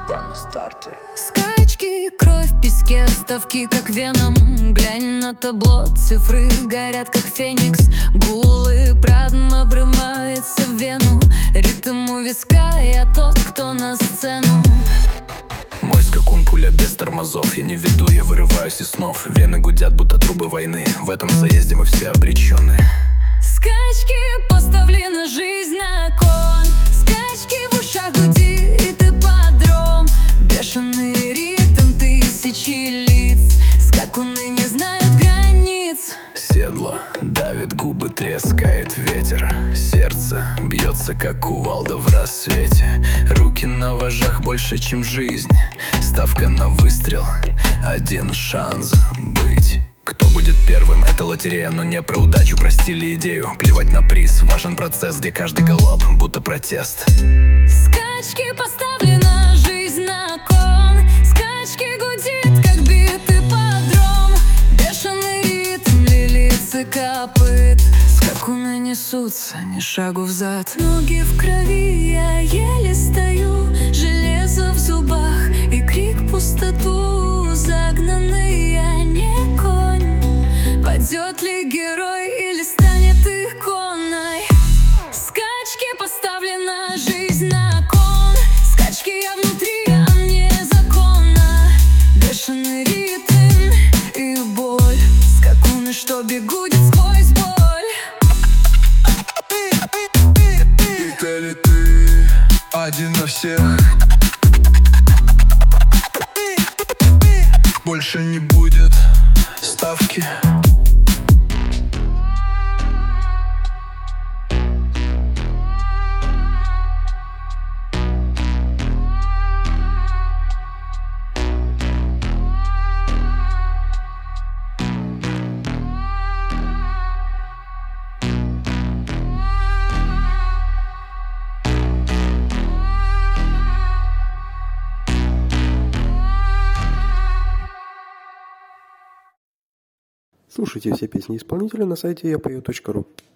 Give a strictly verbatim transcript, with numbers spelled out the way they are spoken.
группа на старте. Скачки, кровь в песке, ставки как веном. Глянь на табло, цифры горят как феникс. Гулы прадом обрывается в вену. Ритм у виска, я тот, кто на сцену. Мой скакун, пуля без тормозов. Я не веду, я вырываюсь из снов. Вены гудят, будто трубы войны. В этом заезде мы все обречены. Скачки, поставлена жизнь на кон. Скачки, в ушах гудит ипподром. Бешеный ритм тысячи лиц. Скакуны не знают границ. Седло давит губы, трескает ветер. Сердце бьется, как кувалда в рассвете. Руки на вожжах больше, чем жизнь. Ставка на выстрел, один шанс быть. Кто будет первым, это лотерея, но не про удачу, про стиль и идею. Плевать на приз, важен процесс, где каждый галоп будто протест. Скачки, поставлена жизнь на кон. Скачки, гудит, как бит ипподром. Бешеный ритм лилицы копыт. Скакуны несутся, ни шагу взад. Ноги в крови, я еле стою. Железо в зубах и крик в пустоту. Загнанный я не конь. Пойдет ли герой или станет иконой? Скачки, поставлена жизнь на кон. Скачки, я внутри, а мне законно. Бешеный ритм и боль. Скакуны, что бегут сквозь боль. Или ты один на всех? Больше не будет ставки. Слушайте все песни исполнителя на сайте я пою точка ру.